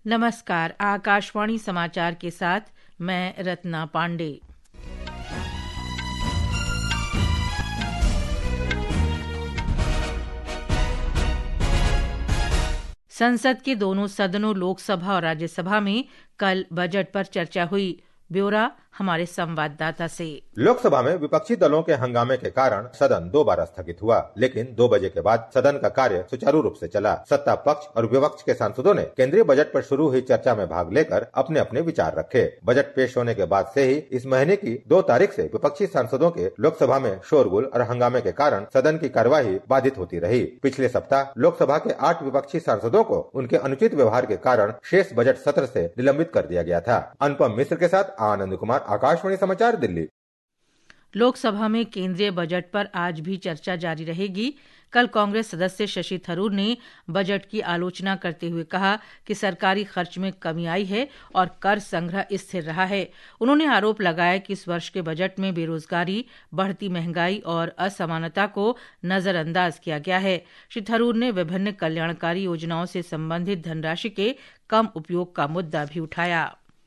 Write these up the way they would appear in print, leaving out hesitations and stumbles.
नमस्कार। आकाशवाणी समाचार के साथ मैं रत्ना पांडे। संसद के दोनों सदनों लोकसभा और राज्यसभा में कल बजट पर चर्चा हुई। ब्यौरा हमारे संवाददाता से। लोकसभा में विपक्षी दलों के हंगामे के कारण सदन 2 बार स्थगित हुआ, लेकिन 2 बजे के बाद सदन का कार्य सुचारू रूप से चला। सत्ता पक्ष और विपक्ष के सांसदों ने केंद्रीय बजट पर शुरू हुई चर्चा में भाग लेकर अपने अपने विचार रखे। बजट पेश होने के बाद से ही इस महीने की 2 तारीख से विपक्षी सांसदों के लोकसभा में शोरगुल और हंगामे के कारण सदन की कार्यवाही बाधित होती रही। पिछले सप्ताह लोकसभा के 8 विपक्षी सांसदों को उनके अनुचित व्यवहार के कारण शेष बजट सत्र से निलंबित कर दिया गया था। अनुपम मिश्र के साथ आनंद कुमार, आकाशवाणी समाचार, दिल्ली। लोकसभा में केंद्रीय बजट पर आज भी चर्चा जारी रहेगी। कल कांग्रेस सदस्य शशि थरूर ने बजट की आलोचना करते हुए कहा कि सरकारी खर्च में कमी आई है और कर संग्रह स्थिर रहा है। उन्होंने आरोप लगाया कि इस वर्ष के बजट में बेरोजगारी, बढ़ती महंगाई और असमानता को नजरअंदाज किया गया है। श्री थरूर ने विभिन्न कल्याणकारी योजनाओं से संबंधित धनराशि के कम उपयोग का मुद्दा भी उठाया।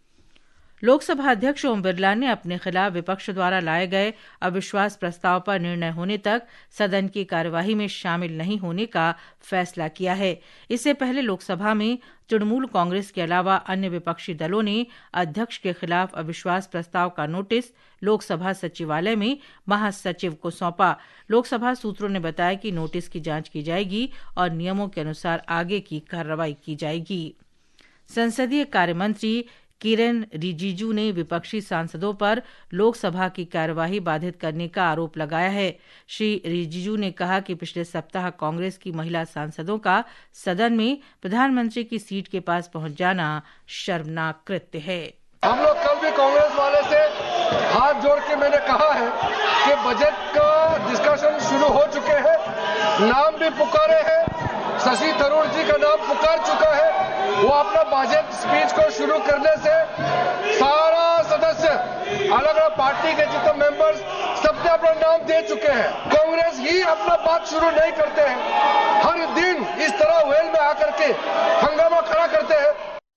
लोकसभा अध्यक्ष ओम बिरला ने अपने खिलाफ विपक्ष द्वारा लाए गए अविश्वास प्रस्ताव पर निर्णय होने तक सदन की कार्यवाही में शामिल नहीं होने का फैसला किया है। इससे पहले लोकसभा में तृणमूल कांग्रेस के अलावा अन्य विपक्षी दलों ने अध्यक्ष के खिलाफ अविश्वास प्रस्ताव का नोटिस लोकसभा सचिवालय में महासचिव को सौंपा। लोकसभा सूत्रों ने बताया कि नोटिस की जांच की जाएगी और नियमों के अनुसार आगे की कार्रवाई की जाएगी। संसदीय कार्य मंत्री किरेन रिजिजू ने विपक्षी सांसदों पर लोकसभा की कार्यवाही बाधित करने का आरोप लगाया है। श्री रिजिजू ने कहा कि पिछले सप्ताह कांग्रेस की महिला सांसदों का सदन में प्रधानमंत्री की सीट के पास पहुंच जाना शर्मनाक कृत्य है। हम लोग कल भी कांग्रेस वाले से हाथ जोड़ के मैंने कहा है कि बजट का डिस्कशन शुरू हो चुके हैं, नाम भी पुकारे हैं, शशि थरूर जी का नाम पुकार चुका है। वो अपना बजट स्पीच को शुरू करने से सारा सदस्य, अलग अलग पार्टी के जितने मेंबर्स, सबने अपना नाम दे चुके हैं। कांग्रेस ही अपना बात शुरू नहीं करते हैं, हर दिन इस तरह वेल में आकर के हंगामा खड़ा करते हैं।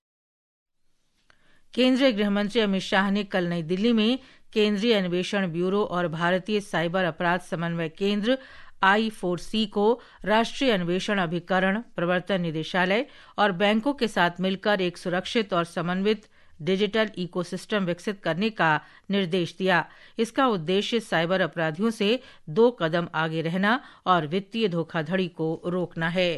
केंद्रीय गृह मंत्री अमित शाह ने कल नई दिल्ली में केंद्रीय अन्वेषण ब्यूरो और भारतीय साइबर अपराध समन्वय केंद्र I4C को राष्ट्रीय अन्वेषण अभिकरण, प्रवर्तन निदेशालय और बैंकों के साथ मिलकर एक सुरक्षित और समन्वित डिजिटल इकोसिस्टम विकसित करने का निर्देश दिया। इसका उद्देश्य साइबर अपराधियों से 2 कदम आगे रहना और वित्तीय धोखाधड़ी को रोकना है।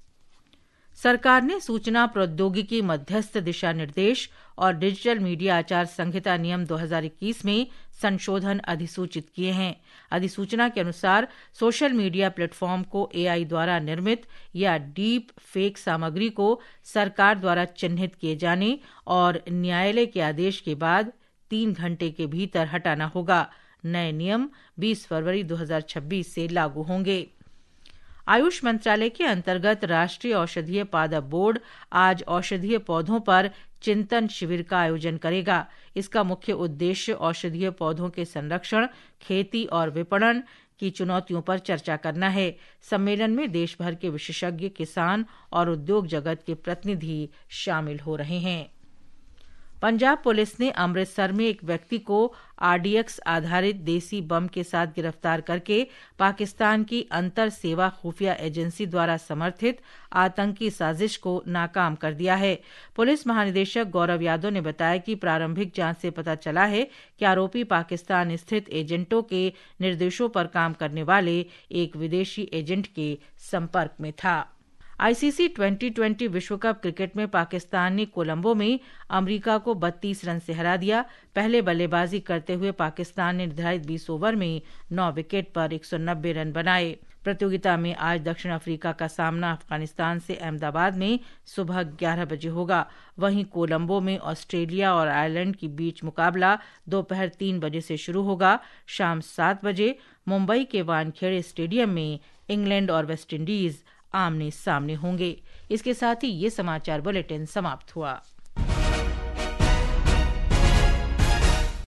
सरकार ने सूचना प्रौद्योगिकी मध्यस्थ दिशा निर्देश और डिजिटल मीडिया आचार संहिता नियम 2021 में संशोधन अधिसूचित किए हैं। अधिसूचना के अनुसार सोशल मीडिया प्लेटफॉर्म को AI द्वारा निर्मित या डीप फेक सामग्री को सरकार द्वारा चिन्हित किए जाने और न्यायालय के आदेश के बाद 3 घंटे के भीतर हटाना होगा। नए नियम 20 फरवरी 2026 से लागू होंगे। आयुष मंत्रालय के अंतर्गत राष्ट्रीय औषधीय पादप बोर्ड आज औषधीय पौधों पर चिंतन शिविर का आयोजन करेगा। इसका मुख्य उद्देश्य औषधीय पौधों के संरक्षण, खेती और विपणन की चुनौतियों पर चर्चा करना है। सम्मेलन में देश भर के विशेषज्ञ, किसान और उद्योग जगत के प्रतिनिधि शामिल हो रहे हैं। पंजाब पुलिस ने अमृतसर में एक व्यक्ति को RDX आधारित देसी बम के साथ गिरफ्तार करके पाकिस्तान की अंतर सेवा खुफिया एजेंसी द्वारा समर्थित आतंकी साजिश को नाकाम कर दिया है। पुलिस महानिदेशक गौरव यादव ने बताया कि प्रारंभिक जांच से पता चला है कि आरोपी पाकिस्तान स्थित एजेंटों के निर्देशों पर काम करने वाले एक विदेशी एजेंट के संपर्क में था। ICC 2020 विश्व कप क्रिकेट में पाकिस्तान ने कोलंबो में अमेरिका को 32 रन से हरा दिया। पहले बल्लेबाजी करते हुए पाकिस्तान ने निर्धारित 20 ओवर में 9 विकेट पर 190 रन बनाए। प्रतियोगिता में आज दक्षिण अफ्रीका का सामना अफगानिस्तान से अहमदाबाद में सुबह 11 बजे होगा। वहीं कोलंबो में ऑस्ट्रेलिया और आयरलैंड के बीच मुकाबला दोपहर 3 बजे से शुरू होगा। शाम 7 बजे मुंबई के वानखेड़े स्टेडियम में इंग्लैंड और वेस्टइंडीज आमने सामने होंगे। इसके साथ ही ये समाचार बुलेटिन समाप्त हुआ।